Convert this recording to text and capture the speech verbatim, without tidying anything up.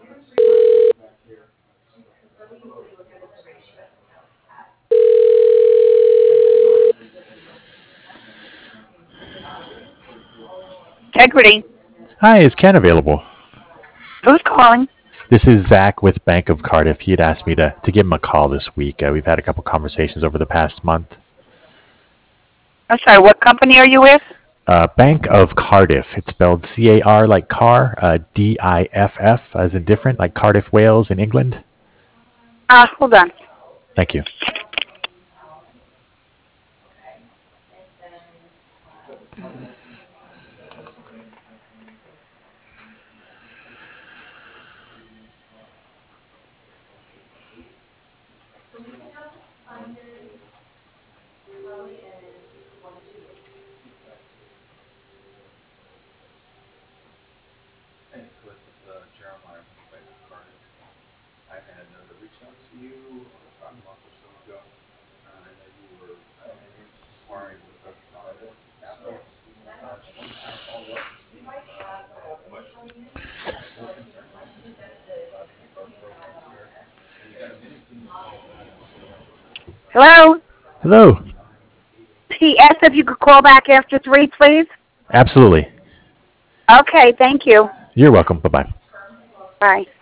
Integrity. Hi, is Ken available? Who's calling? This is Zach with Bank of Cardiff. He had asked me to, to give him a call this week. Uh, we've had a couple conversations over the past month. I'm sorry, what company are you with? Uh, Bank of Cardiff. It's spelled C A R like car, uh, D I F F as in different, like Cardiff, Wales in England. Uh, hold on. Thank you. Hello? Hello. He asked if you could call back after three, please. Absolutely. Okay, thank you. You're welcome. Bye-bye. Bye.